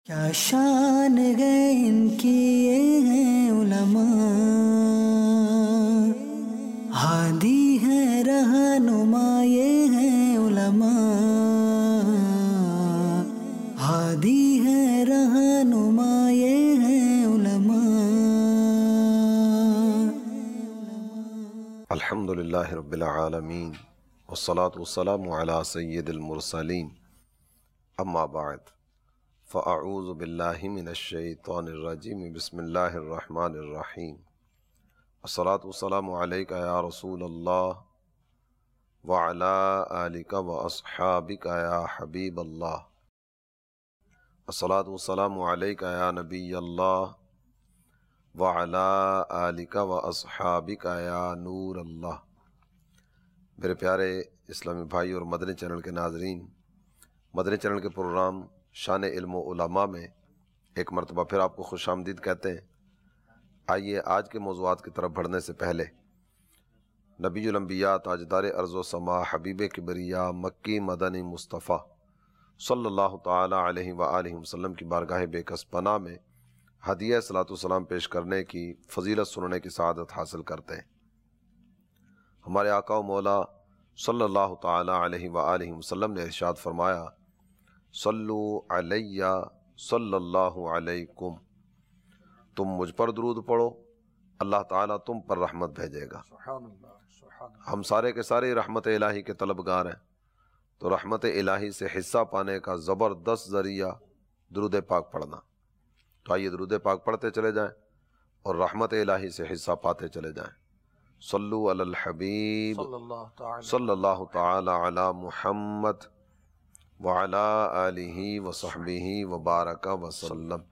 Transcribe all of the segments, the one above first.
کیا شان ہے ان کی یہ ہیں علماء، ہادی ہے رہنما یہ ہیں علماء، ہادی ہے رہنما یہ ہیں علماء۔ الحمدللہ رب العالمین والصلاة والسلام علی سید المرسلین، اما بعد فاعوذ باللہ من الشیطان الرجیم، بسم اللہ الرحمن الرحیم۔ الصلاة والسلام علیک یا رسول اللہ وعلی آلک واصحابک یا حبیب اللہ۔ الصلاة والسلام علیک یا نبی اللہ وعلی آلک واصحابک یا نور اللہ۔ میرے پیارے اسلامی بھائی اور مدنی چینل کے ناظرین، مدنی چینل کے پروگرام شان علم و علماء میں ایک مرتبہ پھر آپ کو خوش آمدید کہتے ہیں۔ آئیے آج کے موضوعات کی طرف بڑھنے سے پہلے نبی الانبیاء تاجدار ارض و سما حبیب کبریا مکی مدنی مصطفیٰ صلی اللہ تعالی علیہ وآلہ وسلم کی بارگاہ بے کس پناہ میں ہدیہ صلاۃ والسلام پیش کرنے کی فضیلت سننے کی سعادت حاصل کرتے ہیں۔ ہمارے آقا و مولا صلی اللہ تعالی علیہ وآلہ وسلم نے ارشاد فرمایا، صلو علیہ صلی اللہ علیکم، تم مجھ پر درود پڑھو، اللہ تعالیٰ تم پر رحمت بھیجے گا۔ ہم سارے کے سارے رحمت الہی کے طلبگار ہیں، تو رحمت الہی سے حصہ پانے کا زبردست ذریعہ درود پاک پڑھنا۔ تو آئیے درود پاک پڑھتے چلے جائیں اور رحمت الہی سے حصہ پاتے چلے جائیں۔ صلو علی الحبیب صلی اللہ تعالی علی محمد وعلی آلہ وصحبہ وبارک وسلم۔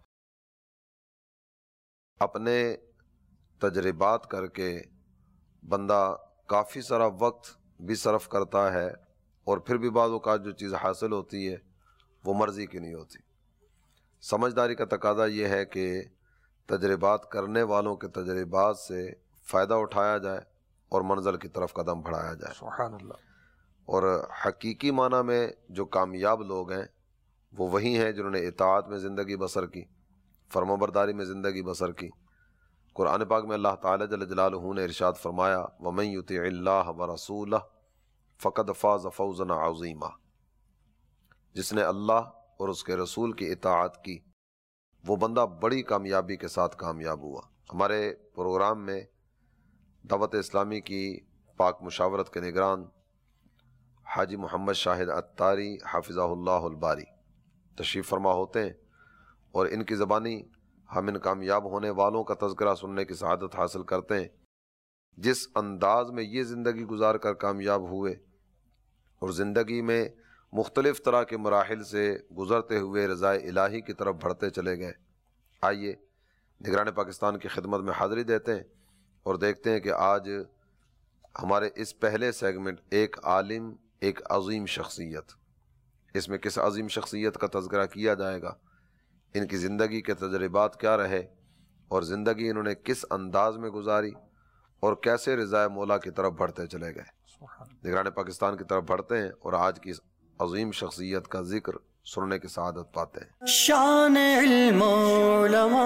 اپنے تجربات کر کے بندہ کافی سارا وقت بھی صرف کرتا ہے، اور پھر بھی بعض اوقات جو چیز حاصل ہوتی ہے وہ مرضی کی نہیں ہوتی۔ سمجھداری کا تقاضا یہ ہے کہ تجربات کرنے والوں کے تجربات سے فائدہ اٹھایا جائے اور منزل کی طرف قدم بڑھایا جائے۔ سبحان اللہ۔ اور حقیقی معنی میں جو کامیاب لوگ ہیں وہ وہی ہیں جنہوں نے اطاعت میں زندگی بسر کی، فرمانبرداری میں زندگی بسر کی۔ قرآن پاک میں اللہ تعالیٰ جل جلالہ نے ارشاد فرمایا، وَمَن يُطِعِ اللَّهَ وَرَسُولَهُ فَقَدْ فَازَ فَوْزًا عَظِيمًا۔ جس نے اللہ اور اس کے رسول کی اطاعت کی وہ بندہ بڑی کامیابی کے ساتھ کامیاب ہوا۔ ہمارے پروگرام میں دعوت اسلامی کی پاک مشاورت کے نگران حاجی محمد شاہد عطاری حافظہ اللہ الباری تشریف فرما ہوتے ہیں، اور ان کی زبانی ہم ان کامیاب ہونے والوں کا تذکرہ سننے کی سعادت حاصل کرتے ہیں جس انداز میں یہ زندگی گزار کر کامیاب ہوئے اور زندگی میں مختلف طرح کے مراحل سے گزرتے ہوئے رضا الہی کی طرف بڑھتے چلے گئے۔ آئیے نگران پاکستان کی خدمت میں حاضری دیتے ہیں اور دیکھتے ہیں کہ آج ہمارے اس پہلے سیگمنٹ ایک عالم ایک عظیم شخصیت، اس میں کس عظیم شخصیت کا تذکرہ کیا جائے گا، ان کی زندگی کے تجربات کیا رہے اور زندگی انہوں نے کس انداز میں گزاری اور کیسے رضا مولا کی طرف بڑھتے چلے گئے۔ نگران پاکستان کی طرف بڑھتے ہیں اور آج کی عظیم شخصیت کا ذکر سننے کی سعادت پاتے ہیں۔ شان علم و علماء۔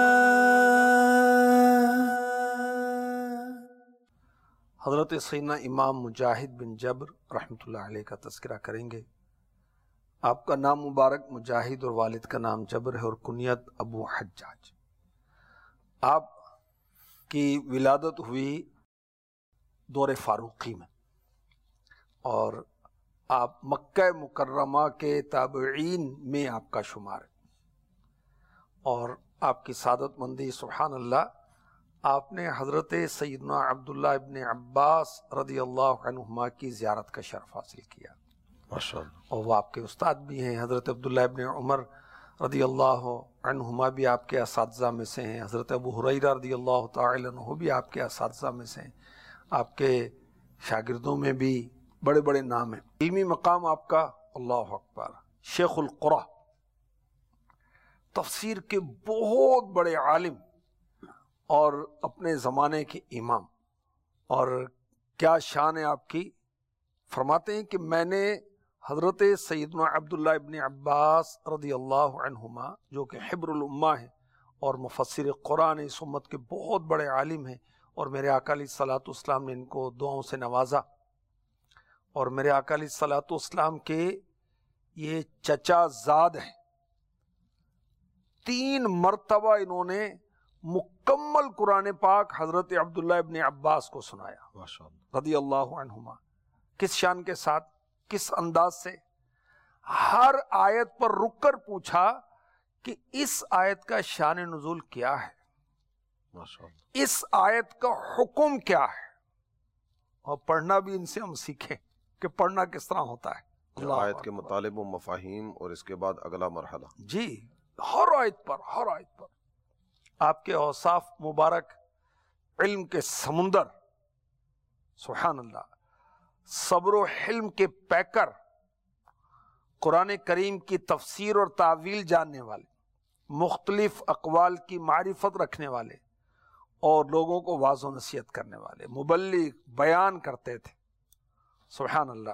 حضرت سیدنا امام مجاہد بن جبر رحمۃ اللہ علیہ کا تذکرہ کریں گے۔ آپ کا نام مبارک مجاہد اور والد کا نام جبر ہے اور کنیت ابو حجاج۔ آپ کی ولادت ہوئی دور فاروقی میں، اور آپ مکہ مکرمہ کے تابعین میں آپ کا شمار ہے، اور آپ کی سعادت مندی سبحان اللہ، آپ نے حضرت سیدنا عبداللہ ابن عباس رضی اللہ عنہما کی زیارت کا شرف حاصل کیا، ماشاءاللہ، اور وہ آپ کے استاد بھی ہیں۔ حضرت عبداللہ ابن عمر رضی اللہ عنہما بھی آپ کے اساتذہ میں سے ہیں، حضرت ابو ہریرہ رضی اللہ تعالی عنہ بھی آپ کے اساتذہ میں سے ہیں، آپ کے شاگردوں میں بھی بڑے بڑے نام ہیں۔ علمی مقام آپ کا اللہ اکبر، شیخ القرآن، تفسیر کے بہت بڑے عالم اور اپنے زمانے کے امام، اور کیا شان ہے آپ کی۔ فرماتے ہیں کہ میں نے حضرت سیدنا عبداللہ ابن عباس رضی اللہ عنہما جو کہ حبر الامہ ہیں اور مفسر قرآن اس امت کے بہت بڑے عالم ہیں، اور میرے آقا علیہ الصلوۃ والسلام نے ان کو دعاؤں سے نوازا، اور میرے آقا علیہ الصلوۃ والسلام کے یہ چچا زاد ہیں، 3 مرتبہ انہوں نے مکمل قرآن پاک حضرت عبداللہ ابن عباس کو سنایا ماشاءاللہ، رضی اللہ عنہما۔ کس شان کے ساتھ، کس انداز سے؟ ہر آیت پر رک کر پوچھا کہ اس آیت کا شان نزول کیا ہے، ماشاءاللہ، اس آیت کا حکم کیا ہے، اور پڑھنا بھی ان سے ہم سیکھیں کہ پڑھنا کس طرح ہوتا ہے۔ اللہ آیت کے اکبر۔ مطالب و مفاہیم اور اس کے بعد اگلا مرحلہ۔ جی، ہر آیت پر آپ کے اوصاف مبارک، علم کے سمندر، سبحان اللہ، صبر و حلم کے پیکر، قرآن کریم کی تفسیر اور تعویل جاننے والے، مختلف اقوال کی معرفت رکھنے والے، اور لوگوں کو واعظ و نصیحت کرنے والے، مبلغ، بیان کرتے تھے، سبحان اللہ۔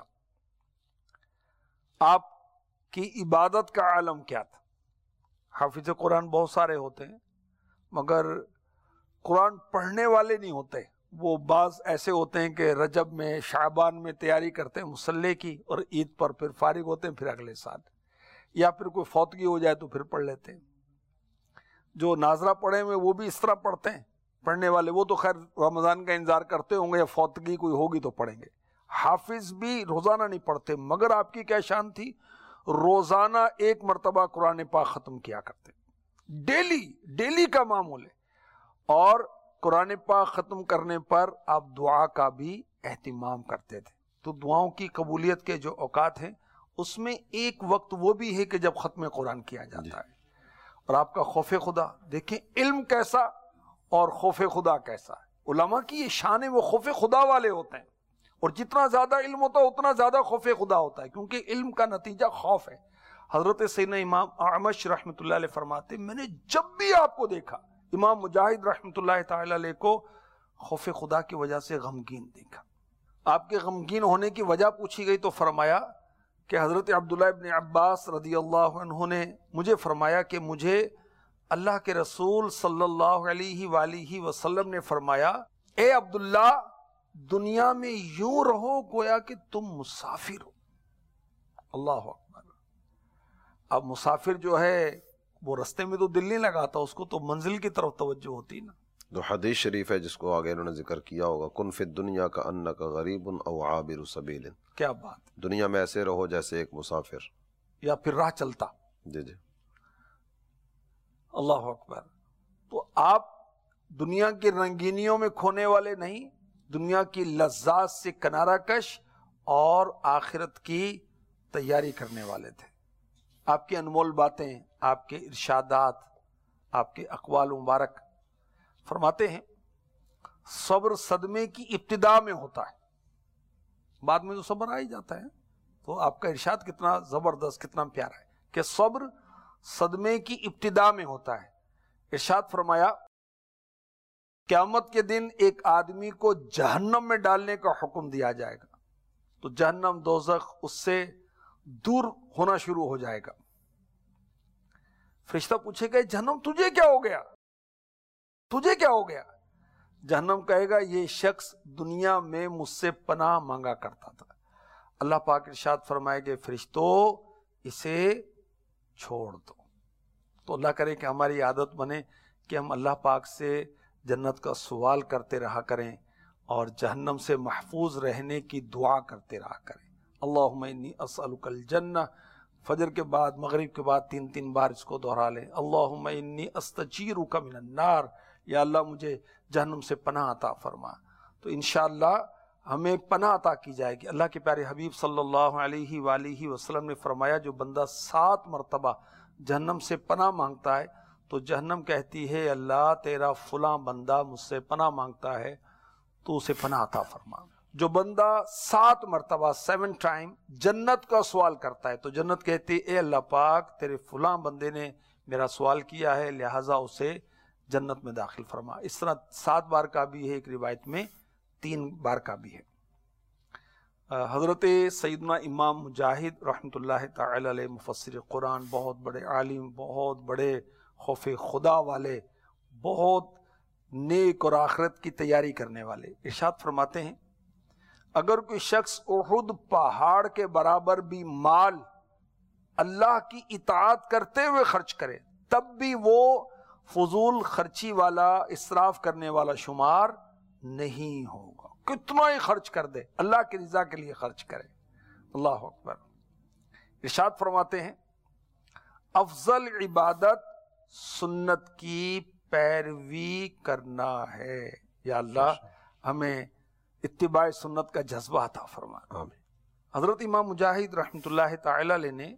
آپ کی عبادت کا عالم کیا تھا؟ حافظ قرآن بہت سارے ہوتے ہیں مگر قرآن پڑھنے والے نہیں ہوتے۔ وہ بعض ایسے ہوتے ہیں کہ رجب میں، شعبان میں تیاری کرتے ہیں مصلے کی، اور عید پر پھر فارغ ہوتے ہیں پھر اگلے سال، یا پھر کوئی فوتگی ہو جائے تو پھر پڑھ لیتے ہیں۔ جو ناظرہ پڑھے ہوئے وہ بھی اس طرح پڑھتے ہیں، پڑھنے والے وہ تو خیر رمضان کا انتظار کرتے ہوں گے یا فوتگی کوئی ہوگی تو پڑھیں گے۔ حافظ بھی روزانہ نہیں پڑھتے، مگر آپ کی کیا شان تھی؟ روزانہ 1 مرتبہ قرآن پاک ختم کیا کرتے، ڈیلی کا معمول ہے۔ اور قرآن پاک ختم کرنے پر آپ دعا کا بھی اہتمام کرتے تھے۔ تو دعاؤں کی قبولیت کے جو اوقات ہیں اس میں ایک وقت وہ بھی ہے کہ جب ختم قرآن کیا جاتا ہے۔ اور آپ کا خوف خدا دیکھیں، علم کیسا اور خوف خدا کیسا ہے۔ علماء کی یہ شان ہے، وہ خوف خدا والے ہوتے ہیں، اور جتنا زیادہ علم ہوتا ہے اتنا زیادہ خوف خدا ہوتا ہے، کیونکہ علم کا نتیجہ خوف ہے۔ حضرت سیدنا امام اعمش رحمۃ اللہ علیہ فرماتے ہیں، میں نے جب بھی آپ کو دیکھا، امام مجاہد رحمۃ اللہ تعالی علیہ کو خوف خدا کی وجہ سے غمگین دیکھا۔ آپ کے غمگین ہونے کی وجہ پوچھی گئی تو فرمایا کہ حضرت عبداللہ ابن عباس رضی اللہ عنہ نے مجھے فرمایا کہ مجھے اللہ کے رسول صلی اللہ علیہ وآلہ وسلم نے فرمایا، اے عبداللہ، دنیا میں یوں رہو گویا کہ تم مسافر ہو۔ اللہ اکبر۔ اب مسافر جو ہے وہ رستے میں تو دل نہیں لگاتا، اس کو تو منزل کی طرف توجہ ہوتی نا۔ جو حدیث شریف ہے جس کو آگے انہوں نے ذکر کیا ہوگا، کن فی الدنیا کا انک غریب او عابر سبیل، کیا بات، دنیا میں ایسے رہو جیسے ایک مسافر یا پھر راہ چلتا۔ جی اللہ اکبر۔ تو آپ دنیا کی رنگینیوں میں کھونے والے نہیں، دنیا کی لذات سے کنارہ کش اور آخرت کی تیاری کرنے والے تھے۔ آپ کی انمول باتیں، آپ کے ارشادات، آپ کے اقوال مبارک، فرماتے ہیں صبر صدمے کی ابتدا میں ہوتا ہے، بعد میں تو صبر آ ہی جاتا ہے۔ تو آپ کا ارشاد کتنا زبردست، کتنا پیارا ہے کہ صبر صدمے کی ابتدا میں ہوتا ہے۔ ارشاد فرمایا قیامت کے دن ایک آدمی کو جہنم میں ڈالنے کا حکم دیا جائے گا، تو جہنم دوزخ اس سے دور ہونا شروع ہو جائے گا۔ فرشتہ پوچھے گا جہنم تجھے کیا ہو گیا، تجھے کیا ہو گیا؟ جہنم کہے گا یہ شخص دنیا میں مجھ سے پناہ مانگا کرتا تھا۔ اللہ پاک ارشاد فرمائے گے فرشتوں اسے چھوڑ دو۔ تو اللہ کرے کہ ہماری عادت بنے کہ ہم اللہ پاک سے جنت کا سوال کرتے رہا کریں اور جہنم سے محفوظ رہنے کی دعا کرتے رہا کریں۔ اللہم انی اسألک الجنہ، فجر کے بعد، مغرب کے بعد 3 بار اس کو دہرا لیں۔ اللہم انی استجیرک من النار، یا اللہ مجھے جہنم سے پناہ عطا فرما۔ تو انشاءاللہ ہمیں پناہ عطا کی جائے گی۔ اللہ کے پیارے حبیب صلی اللہ علیہ وآلہ وسلم نے فرمایا جو بندہ 7 مرتبہ جہنم سے پناہ مانگتا ہے تو جہنم کہتی ہے اللہ تیرا فلاں بندہ مجھ سے پناہ مانگتا ہے تو اسے پناہ عطا فرما۔ جو بندہ 7 مرتبہ 7 ٹائم جنت کا سوال کرتا ہے تو جنت کہتی ہے اے اللہ پاک تیرے فلاں بندے نے میرا سوال کیا ہے لہٰذا اسے جنت میں داخل فرما۔ اس طرح 7 بار کا بھی ہے، ایک روایت میں 3 بار کا بھی ہے۔ حضرت سیدنا امام مجاہد رحمۃ اللہ تعالی علیہ مفسر قرآن، بہت بڑے عالم، بہت بڑے خوف خدا والے، بہت نیک اور آخرت کی تیاری کرنے والے، ارشاد فرماتے ہیں اگر کوئی شخص احد پہاڑ کے برابر بھی مال اللہ کی اطاعت کرتے ہوئے خرچ کرے تب بھی وہ فضول خرچی والا، اسراف کرنے والا شمار نہیں ہوگا۔ کتنا ہی خرچ کر دے، اللہ کی رضا کے لیے خرچ کرے۔ اللہ اکبر۔ ارشاد فرماتے ہیں افضل عبادت سنت کی پیروی کرنا ہے۔ یا اللہ ہمیں اتباع سنت کا جذبہ عطا فرما۔ حضرت امام مجاہد رحمۃ اللہ تعالی علیہ نے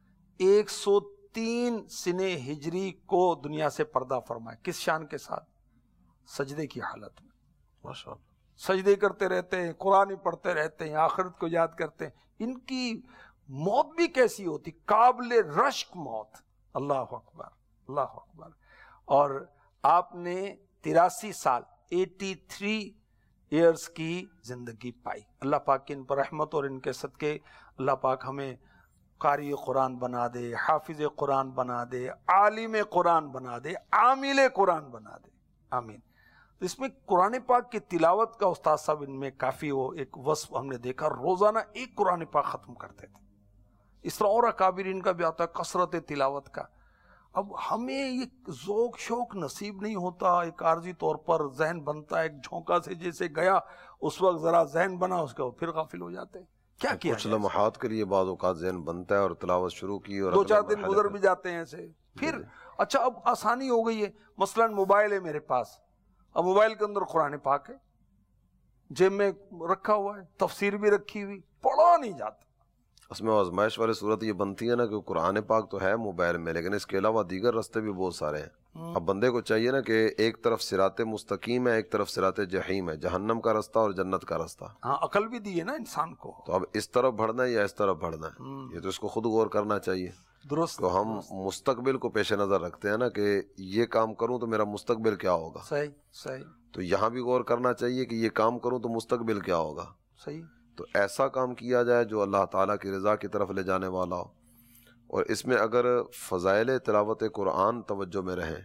103 سنے ہجری کو دنیا سے پردہ فرمایا۔ کس شان کے ساتھ؟ سجدے کی حالت میں، ماشاءاللہ، سجدے کرتے رہتے ہیں، قرآن ہی پڑھتے رہتے ہیں، آخرت کو یاد کرتے ہیں۔ ان کی موت بھی کیسی ہوتی، قابل رشک موت۔ اللہ اکبر، اللہ اکبر۔ اور آپ نے 83 سال 83 ایئرز کی زندگی پائی۔ اللہ پاک ان پر رحمت اور ان کے صدقے اللہ پاک ہمیں قاری قرآن بنا دے، حافظ قرآن بنا دے، عالم قرآن بنا دے، عامل قرآن بنا دے، آمین۔ اس میں قرآن پاک کی تلاوت کا استاد صاحب ان میں کافی وہ ایک وصف ہم نے دیکھا، روزانہ ایک قرآن پاک ختم کرتے تھے۔ اس طرح اور اکابرین کا بھی آتا ہے کثرت تلاوت کا۔ اب ہمیں یہ ذوق شوق نصیب نہیں ہوتا، ایک عارضی طور پر ذہن بنتا ہے، ایک جھونکا سے جیسے گیا اس وقت ذرا ذہن بنا، اس کا پھر غافل ہو جاتے ہیں۔ کیا کیا کچھ لمحات کے لیے بعض اوقات ذہن بنتا ہے اور تلاوت شروع کی اور 2-4 دن گزر بھی جاتے ہیں ایسے، پھر اچھا اب آسانی ہو گئی ہے، مثلا موبائل ہے میرے پاس، اب موبائل کے اندر قرآن پاک ہے، جیب میں رکھا ہوا ہے، تفسیر بھی رکھی ہوئی، پڑھا نہیں جاتا۔ اس میں آزمائش والی صورت یہ بنتی ہے نا کہ قرآن پاک تو ہے موبائل میں، لیکن اس کے علاوہ دیگر راستے بھی بہت سارے ہیں۔ اب بندے کو چاہیے نا کہ ایک طرف صراط مستقیم ہے، ایک طرف صراط جحیم ہے، جہنم کا راستہ اور جنت کا راستہ۔ ہاں عقل بھی دی ہے نا انسان کو، تو اب اس طرف بڑھنا ہے یا اس طرف بڑھنا ہے، یہ تو اس کو خود غور کرنا چاہیے۔ درست۔ تو ہم مستقبل کو پیش نظر رکھتے ہیں نا کہ یہ کام کروں تو میرا مستقبل کیا ہوگا، صحیح صحیح تو یہاں بھی غور کرنا چاہیے کہ یہ کام کروں تو مستقبل کیا ہوگا۔ صحیح۔ تو ایسا کام کیا جائے جو اللہ تعالیٰ کی رضا کی طرف لے جانے والا ہو، اور اس میں اگر فضائل تلاوت قرآن توجہ میں رہیں،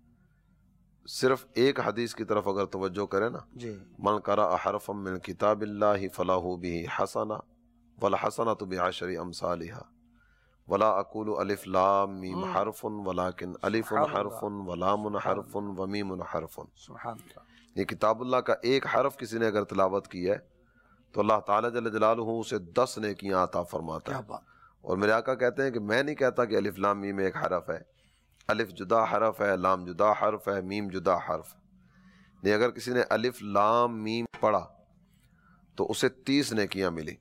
صرف ایک حدیث کی طرف اگر توجہ کریں نا، جی، من قرأ حرفا من کتاب اللہ فلاح به حسنہ والحسنۃ بعشر امثالها ولا اقول الف لام میم حرف ولکن الف حرف ولام حرف ومیم حرف۔ سبحان اللہ۔ یہ کتاب اللہ کا ایک حرف کسی نے اگر تلاوت کی ہے تو اللہ تعالیٰ جل جلالہ اسے 10 نیکیاں عطا فرماتا کیا ہے۔ بات۔ اور میرے آقا کہتے ہیں کہ میں نہیں کہتا کہ الف لام میم ایک حرف ہے، الف جدا حرف ہے، لام جدا حرف ہے، میم جدا حرف ہے۔ نہیں، اگر کسی نے الف لام میم پڑھا تو اسے 30 نیکیاں ملی۔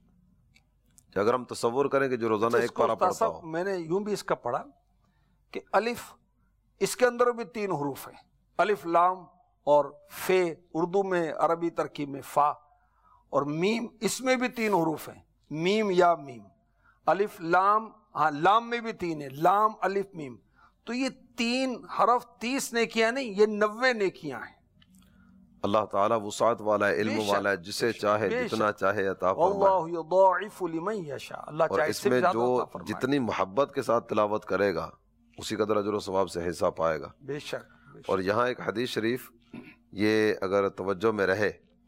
اگر ہم تصور کریں کہ جو روزانہ ایک پارہ پڑھتا ہو، میں نے یوں بھی اس کا پڑھا کہ الف، اس کے اندر بھی 3 حروف ہیں، الف لام اور فے، اردو میں عربی ترکیب میں فا، اور میم اس میں بھی 3 حروف ہیں، میم یا میم، الف لام، ہاں لام میں بھی 3 ہیں، لام الف میم، تو یہ 3 حرف 30 نیکیاں نہیں، یہ 90 نیکیاں ہیں۔ اللہ تعالیٰ وسعت والا ہے، علم والا ہے، جسے چاہے جتنا چاہے عطا فرمائے۔ اللہ یضاعف لمن یشاء، اللہ اور چاہے اس سے میں زیادہ جو عطا فرمائے۔ جتنی محبت کے ساتھ تلاوت کرے گا اسی قدر اجر و ثواب سے حصہ پائے گا۔ بے شک بے شک۔ اور یہاں ایک حدیث شریف یہ اگر توجہ میں رہے،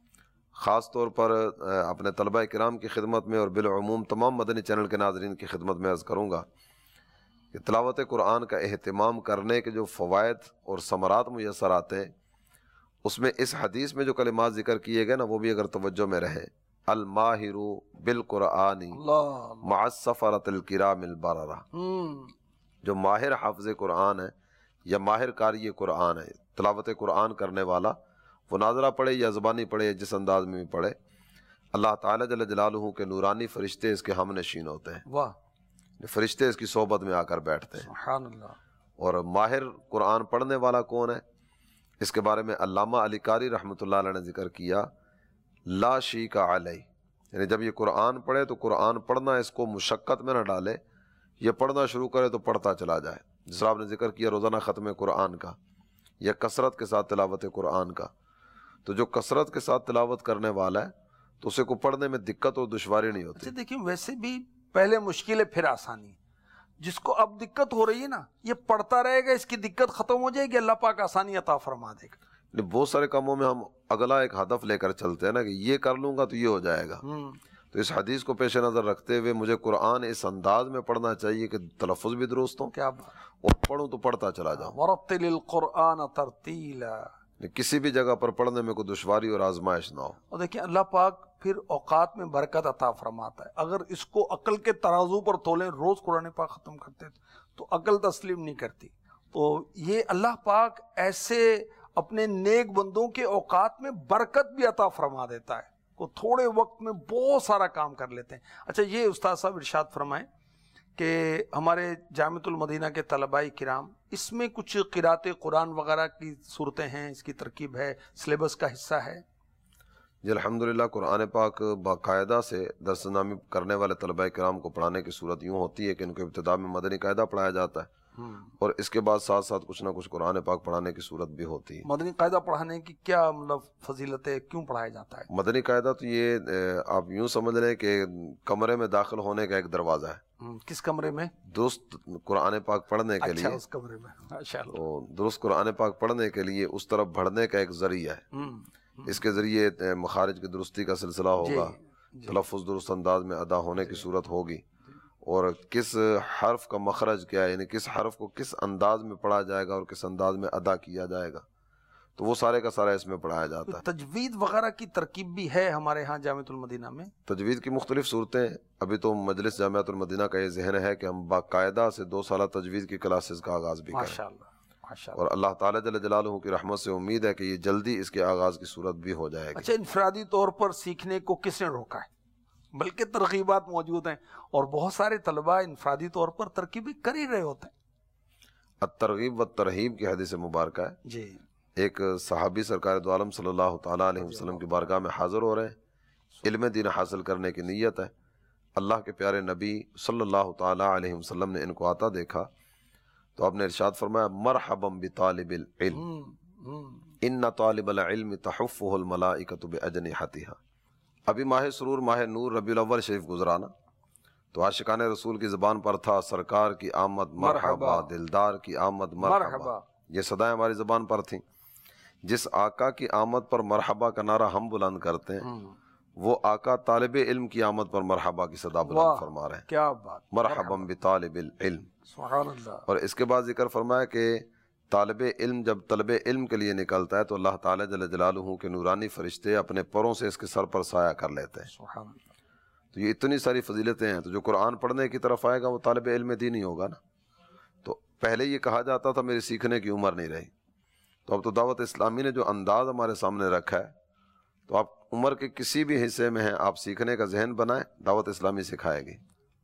خاص طور پر اپنے طلبہ کرام کی خدمت میں اور بالعموم تمام مدنی چینل کے ناظرین کی خدمت میں عرض کروں گا کہ تلاوت قرآن کا اہتمام کرنے کے جو فوائد اور ثمرات میسر آتے ہیں، اس میں اس حدیث میں جو کلمات ذکر کیے گئے نا، وہ بھی اگر توجہ میں رہے، الماہر بالقرآن اللہ مع السفرۃ الکرام البررہ، جو ماہر حافظ قرآن ہے یا ماہر قاری قرآن ہے، تلاوت قرآن کرنے والا، وہ ناظرہ پڑھے یا زبانی پڑھے یا جس انداز میں بھی پڑھے، اللہ تعالیٰ جل جلالہ کے نورانی فرشتے اس کے ہم نشین ہوتے ہیں، واہ، فرشتے اس کی صحبت میں آ کر بیٹھتے ہیں۔ سبحان اللہ۔ اور ماہر قرآن پڑھنے والا کون ہے، اس کے بارے میں علامہ علی قاری رحمۃ اللہ علیہ نے ذکر کیا، لا شیک علیہ، یعنی جب یہ قرآن پڑھے تو قرآن پڑھنا اس کو مشقت میں نہ ڈالے، یہ پڑھنا شروع کرے تو پڑھتا چلا جائے، جس طرح آپ نے ذکر کیا روزانہ ختم قرآن کا یا کثرت کے ساتھ تلاوت قرآن کا۔ تو جو کثرت کے ساتھ تلاوت کرنے والا ہے تو اسے کو پڑھنے میں دقت اور دشواری نہیں ہوتی. اچھا دیکھیں، ویسے بھی پہلے مشکل ہے پھر آسانی. جس کو اب دقت ہو رہی ہے نا، یہ پڑھتا رہے گا، اس کی دقت ختم ہو جائے گی، اللہ پاک آسانی عطا فرما دے گا. بہت سارے کاموں میں ہم اگلا ایک ہدف لے کر چلتے ہیں نا، کہ یہ کر لوں گا تو یہ ہو جائے گا. تو اس حدیث کو پیش نظر رکھتے ہوئے مجھے قرآن اس انداز میں پڑھنا چاہیے کہ تلفظ بھی درست ہو، کیا بات. اور پڑھوں تو پڑھتا چلا جاؤں. ورتل القرآن ترتیلا. کسی بھی جگہ پر پڑھنے میں کوئی دشواری اور آزمائش نہ ہو. اور دیکھیں اللہ پاک پھر اوقات میں برکت عطا فرماتا ہے. اگر اس کو عقل کے ترازو پر تولیں، روز قرآن پاک ختم کرتے تو عقل تسلیم نہیں کرتی. تو یہ اللہ پاک ایسے اپنے نیک بندوں کے اوقات میں برکت بھی عطا فرما دیتا ہے، وہ تھوڑے وقت میں بہت سارا کام کر لیتے ہیں. اچھا یہ استاد صاحب ارشاد فرمائیں کہ ہمارے جامعۃ المدینہ کے طلباء کرام، اس میں کچھ قرات قرآن وغیرہ کی صورتیں ہیں، اس کی ترکیب ہے، سلیبس کا حصہ ہے؟ جی الحمدللہ قرآن پاک باقاعدہ سے درس نامی کرنے والے طلباء کرام کو پڑھانے کی صورت یوں ہوتی ہے کہ ان کو ابتدا میں مدنی قاعدہ پڑھایا جاتا ہے، اور اس کے بعد ساتھ ساتھ کچھ نہ کچھ قرآن پاک پڑھانے کی صورت بھی ہوتی ہے. مدنی قاعدہ پڑھانے کی کیا مطلب فضیلت ہے، کیوں پڑھایا جاتا ہے؟ مدنی قاعدہ تو یہ آپ یوں سمجھ لیں کہ کمرے میں داخل ہونے کا ایک دروازہ ہے. کس کمرے میں؟ درست قرآن پاک پڑھنے کے لیے. اچھا اس کمرے میں، ماشاءاللہ. تو درست قرآن پاک پڑھنے کے لیے اس طرف بڑھنے کا ایک ذریعہ ہے. اس کے ذریعے مخارج کی درستی کا سلسلہ ہوگا، تلفظ درست انداز میں ادا ہونے کی صورت ہوگی، اور کس حرف کا مخرج کیا ہے، یعنی کس حرف کو کس انداز میں پڑھا جائے گا اور کس انداز میں ادا کیا جائے گا، تو وہ سارے کا سارا اس میں پڑھایا جاتا ہے. تجوید وغیرہ کی ترکیب بھی ہے ہمارے ہاں جامعۃ المدینہ میں؟ تجوید کی مختلف صورتیں، ابھی تو مجلس جامعۃ المدینہ کا یہ ذہن ہے کہ ہم باقاعدہ سے 2 سالہ تجوید کی کلاسز کا آغاز بھی کریں، ماشاءاللہ. اور اللہ تعالیٰ جل جلالہ کی رحمت سے امید ہے کہ یہ جلدی اس کے آغاز کی صورت بھی ہو جائے گی. اچھا انفرادی طور پر سیکھنے کو کس نے روکا ہے؟ بلکہ ترغیبات موجود ہیں، اور بہت سارے طلباء انفرادی طور پر ترکیبیں کر ہی رہے ہوتے ہیں. الترغیب والترہیب کی حدیث مبارکہ ہے. جی. ایک صحابی سرکار دو عالم صلی اللہ تعالیٰ علیہ وسلم کی بارگاہ میں حاضر ہو رہے ہیں، علم دین حاصل کرنے کی نیت ہے. اللہ کے پیارے نبی صلی اللہ تعالیٰ علیہ وسلم نے ان کو آتا دیکھا تو آپ نے ارشاد فرمایا مرحبا بطالب العلم ان طالب العلم تحفہ الملائکۃ باجنحتہا. ابھی ماہ سرور ماہ نور ربیع الاول شریف گزرانا، تو عاشقان رسول کی زبان پر تھا سرکار کی آمد مرحبا، دلدار کی آمد مرحبا، یہ صدائیں ہماری زبان پر تھیں. جس آقا کی آمد پر مرحبا کا نعرہ ہم بلند کرتے ہیں، وہ آقا طالب علم کی آمد پر مرحبا کی صدا بلند فرما رہے ہیں. کیا بات. مرحبا بطالب العلم. سبحان اللہ. اور اس کے بعد ذکر فرمایا کہ طالب علم جب طلب علم کے لیے نکلتا ہے تو اللہ تعالیٰ جل جلالہ کے نورانی فرشتے اپنے پروں سے اس کے سر پر سایہ کر لیتے ہیں. سبحان اللہ. تو یہ اتنی ساری فضیلتیں ہیں. تو جو قرآن پڑھنے کی طرف آئے گا وہ طالب علم دینی ہوگا نا. تو پہلے یہ کہا جاتا تھا میری سیکھنے کی عمر نہیں رہی، تو اب تو دعوت اسلامی نے جو انداز ہمارے سامنے رکھا ہے، تو آپ عمر کے کسی بھی حصے میں ہیں، آپ سیکھنے کا ذہن بنائیں، دعوت اسلامی سکھائے گی.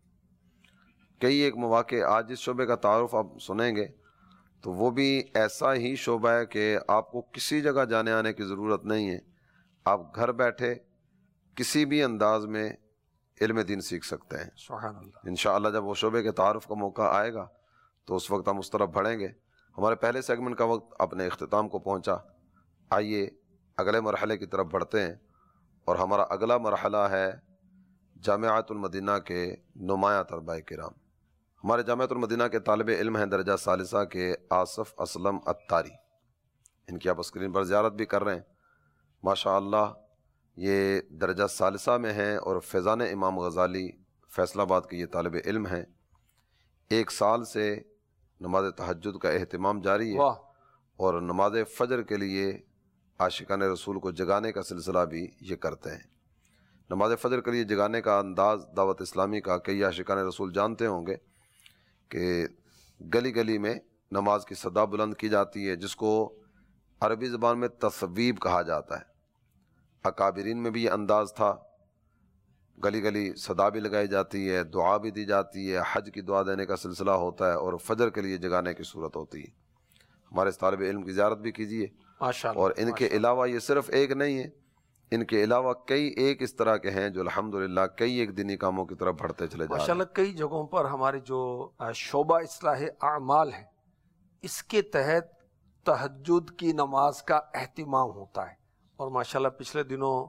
کئی ایک مواقع آج جس شعبے کا تعارف آپ سنیں گے تو وہ بھی ایسا ہی شعبہ ہے کہ آپ کو کسی جگہ جانے آنے کی ضرورت نہیں ہے، آپ گھر بیٹھے کسی بھی انداز میں علم دین سیکھ سکتے ہیں. سبحان اللہ. انشاءاللہ جب وہ شعبے کے تعارف کا موقع آئے گا تو اس وقت ہم اس طرف بڑھیں گے. ہمارے پہلے سیگمنٹ کا وقت اپنے اختتام کو پہنچا. آئیے اگلے مرحلے کی طرف بڑھتے ہیں، اور ہمارا اگلا مرحلہ ہے جامعۃ المدینہ کے نمایاں طلباء کرام. ہمارے جامعۃ المدینہ کے طالب علم ہیں درجہ ثالثہ کے آصف اسلم اتاری. ان کی آپ اسکرین پر زیارت بھی کر رہے ہیں. ماشاء اللہ یہ درجہ ثالثہ میں ہیں اور فیضان امام غزالی فیصل آباد کے یہ طالب علم ہیں. 1 سال سے نماز تہجد کا اہتمام جاری ہے، اور نماز فجر کے لیے عاشقان رسول کو جگانے کا سلسلہ بھی یہ کرتے ہیں. نماز فجر کے لیے جگانے کا انداز دعوت اسلامی کا کئی عاشقان رسول جانتے ہوں گے کہ گلی گلی میں نماز کی صدا بلند کی جاتی ہے، جس کو عربی زبان میں تصویب کہا جاتا ہے. اکابرین میں بھی یہ انداز تھا، گلی گلی صدا بھی لگائی جاتی ہے، دعا بھی دی جاتی ہے، حج کی دعا دینے کا سلسلہ ہوتا ہے، اور فجر کے لیے جگانے کی صورت ہوتی ہے. ہمارے اس طالب علم کی زیارت بھی کیجیے. اور ان کے علاوہ یہ صرف ایک نہیں ہے، ان کے علاوہ کئی ایک اس طرح کے ہیں جو الحمدللہ کئی ایک دینی کاموں کی طرف بڑھتے چلے جا رہے ہیں. ماشاءاللہ کئی جگہوں پر ہمارے جو شعبہ اصلاح اعمال ہے، اس کے تحت تہجد کی نماز کا اہتمام ہوتا ہے. اور ماشاءاللہ پچھلے دنوں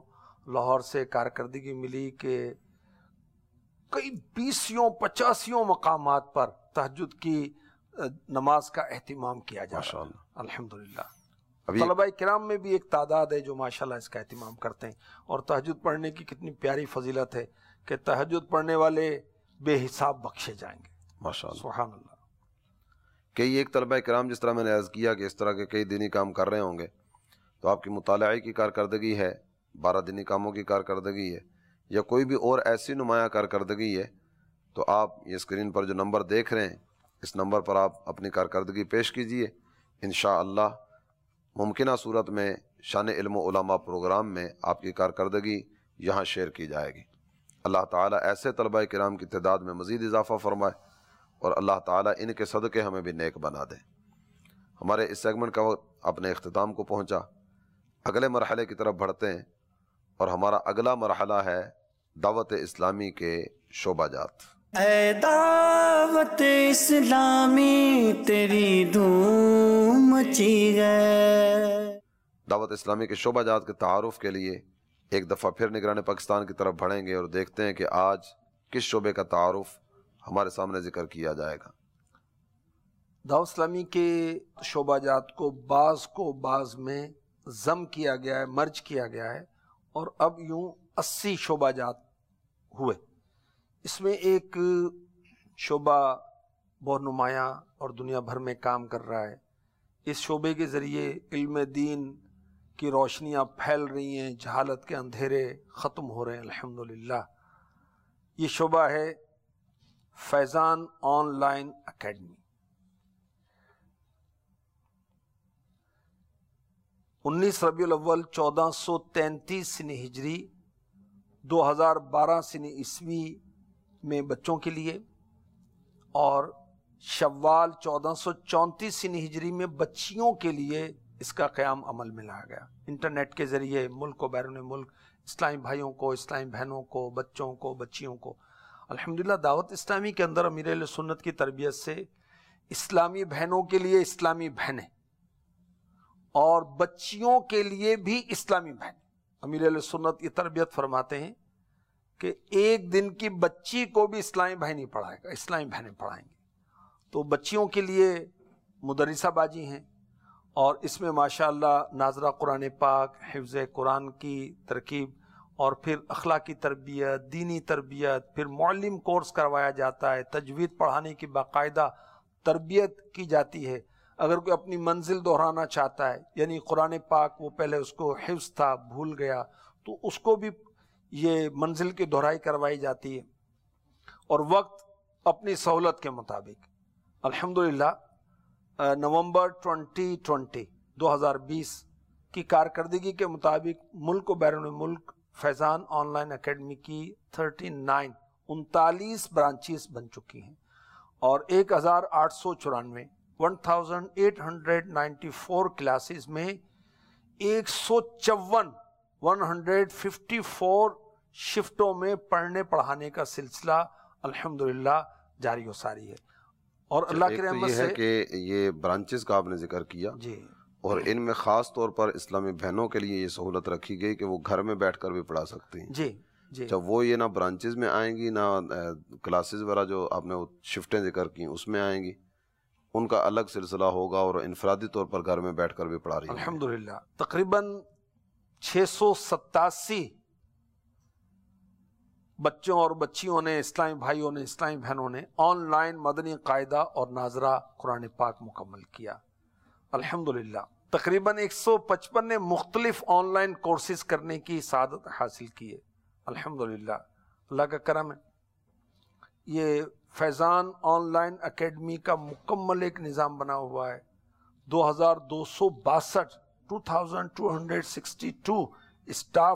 لاہور سے کارکردگی ملی کہ کئی 20-50 مقامات پر تہجد کی نماز کا اہتمام کیا جا رہا ہے الحمدللہ. طلباء کرام میں بھی ایک تعداد ہے جو ماشاءاللہ اس کا اہتمام کرتے ہیں. اور تہجد پڑھنے کی کتنی پیاری فضیلت ہے کہ تہجد پڑھنے والے بے حساب بخشے جائیں گے ماشاءاللہ. سبحان اللہ. کئی ایک طلبہ کرام جس طرح میں نے عرض کیا کہ اس طرح کے کئی دینی کام کر رہے ہوں گے تو آپ کی مطالعے کی کارکردگی ہے، 12 دینی کاموں کی کارکردگی ہے، یا کوئی بھی اور ایسی نمایاں کارکردگی ہے تو آپ یہ اسکرین پر جو نمبر دیکھ رہے ہیں اس نمبر پر آپ اپنی کارکردگی پیش کیجئے. انشاءاللہ ممکنہ صورت میں شان علم و علماء پروگرام میں آپ کی کارکردگی یہاں شیئر کی جائے گی. اللہ تعالیٰ ایسے طلباء کرام کی تعداد میں مزید اضافہ فرمائے اور اللہ تعالیٰ ان کے صدقے ہمیں بھی نیک بنا دے. ہمارے اس سیگمنٹ کا وقت اپنے اختتام کو پہنچا. اگلے مرحلے کی طرف بڑھتے ہیں اور ہمارا اگلا مرحلہ ہے دعوت اسلامی کے شعبہ جات. اے دعوت اسلامی تیری دھوم مچی گئے. دعوت اسلامی کے شعبہ جات کے تعارف کے لیے ایک دفعہ پھر نگران پاکستان کی طرف بڑھیں گے اور دیکھتے ہیں کہ آج کس شعبے کا تعارف ہمارے سامنے ذکر کیا جائے گا. دعوت اسلامی کے شعبہ جات کو بعض میں ضم کیا گیا ہے، مرج کیا گیا ہے، اور اب یوں 80 شعبہ جات ہوئے. اس میں ایک شعبہ بہت نمایاں اور دنیا بھر میں کام کر رہا ہے. اس شعبے کے ذریعے علم دین کی روشنیاں پھیل رہی ہیں، جہالت کے اندھیرے ختم ہو رہے ہیں الحمدللہ. یہ شعبہ ہے فیضان آن لائن اکیڈمی. 19 ربیع الاول 1433 سنی ہجری 2012 سنی عیسوی میں بچوں کے لیے، اور شوال 1434 سنی ہجری میں بچیوں کے لیے اس کا قیام عمل میں لایا گیا. انٹرنیٹ کے ذریعے ملک و بیرون ملک اسلامی بھائیوں کو، اسلامی بہنوں کو، بچوں کو، بچیوں کو الحمدللہ دعوت اسلامی کے اندر امیر اہل سنت کی تربیت سے اسلامی بہنوں کے لیے اسلامی بہنیں اور بچیوں کے لیے بھی اسلامی بہنیں. امیر اہل سنت یہ تربیت فرماتے ہیں کہ ایک دن کی بچی کو بھی اسلامی بھائی نہیں پڑھائے گا، اسلامی بہنیں پڑھائیں گے. تو بچیوں کے لیے مدرسہ باجی ہیں، اور اس میں ماشاءاللہ ناظرہ قرآن پاک، حفظ قرآن کی ترکیب، اور پھر اخلاقی تربیت، دینی تربیت، پھر معلم کورس کروایا جاتا ہے، تجوید پڑھانے کی باقاعدہ تربیت کی جاتی ہے. اگر کوئی اپنی منزل دہرانا چاہتا ہے، یعنی قرآن پاک وہ پہلے اس کو حفظ تھا بھول گیا، تو اس کو بھی یہ منزل کی دہرائی کروائی جاتی ہے، اور وقت اپنی سہولت کے مطابق. الحمدللہ نومبر 2020 کی کارکردگی کے مطابق ملک و بیرون ملک فیضان آن لائن اکیڈمی کی 39 برانچز بن چکی ہیں، اور 1894 1894 کلاسز میں 154 شفٹوں میں پڑھنے پڑھانے کا سلسلہ الحمدللہ جاری و ساری ہے. اور اللہ کی رحمت سے یہ ہے کہ یہ برانچز کا آپ نے ذکر کیا جی، اور ان میں خاص طور پر اسلامی بہنوں کے لیے یہ سہولت رکھی گئی کہ وہ گھر میں بیٹھ کر بھی پڑھا سکتی ہیں. جی جی جب وہ یہ نہ برانچز میں آئیں گی نہ کلاسز وغیرہ جو آپ نے شفٹیں ذکر کی اس میں آئیں گی، ان کا الگ سلسلہ ہوگا اور انفرادی طور پر گھر میں بیٹھ کر بھی پڑھا رہی ہیں. الحمدللہ تقریباً 687 بچوں اور بچیوں نے، اسلامی بھائیوں نے، اسلامی بہنوں نے آن لائن مدنی قاعدہ اور ناظرہ قرآن پاک مکمل کیا الحمدللہ. تقریباً 155 نے مختلف آن لائن کورسز کرنے کی سعادت حاصل کی ہے الحمدللہ. اللہ کا کرم ہے. یہ فیضان آن لائن اکیڈمی کا مکمل ایک نظام بنا ہوا ہے. 2262 اسٹاف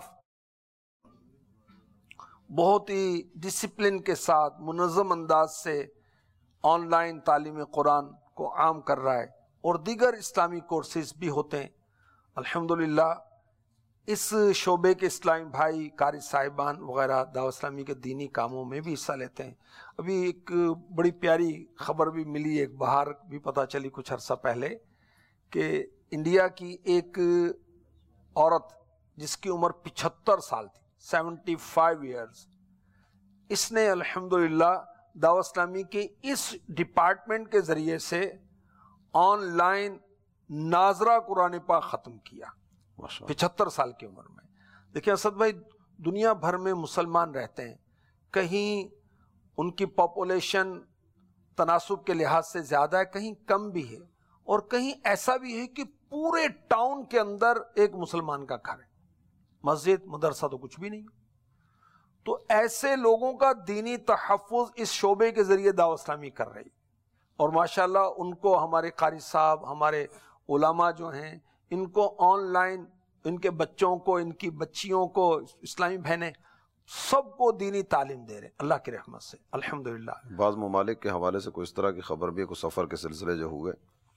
بہت ہی ڈسپلن کے ساتھ منظم انداز سے آن لائن تعلیم قرآن کو عام کر رہا ہے، اور دیگر اسلامی کورسز بھی ہوتے ہیں الحمدللہ. اس شعبے کے اسلامی بھائی، قاری صاحبان وغیرہ دعوت اسلامی کے دینی کاموں میں بھی حصہ لیتے ہیں. ابھی ایک بڑی پیاری خبر بھی ملی، ایک باہر بھی پتہ چلی کچھ عرصہ پہلے، کہ انڈیا کی ایک عورت جس کی عمر 75 سال تھی، 75 ایئرز، اس نے الحمدللہ دعوت اسلامی کے اس ڈپارٹمنٹ کے ذریعے سے آن لائن ناظرہ قرآن پاک ختم کیا 75 سال کی عمر میں۔ دیکھیں اسد بھائی، دنیا بھر میں مسلمان رہتے ہیں، کہیں ان کی پاپولیشن تناسب کے لحاظ سے زیادہ ہے، کہیں کم بھی ہے، اور کہیں ایسا بھی ہے کہ پورے ٹاؤن کے اندر ایک مسلمان کا گھر ہے، مسجد مدرسہ تو کچھ بھی نہیں۔ تو ایسے لوگوں کا دینی تحفظ اس شعبے کے ذریعے دعوت اسلامی کر رہی، اور ماشاءاللہ ان کو ہمارے قاری صاحب، ہمارے علماء جو ہیں، ان کو آن لائن ان کے بچوں کو، ان کی بچیوں کو، اسلامی بہنیں سب کو دینی تعلیم دے رہے ہیں اللہ کی رحمت سے الحمدللہ۔ بعض ممالک کے حوالے سے کوئی اس طرح کی خبر بھی ہے، کوئی سفر کے سلسلے جو ہوئے،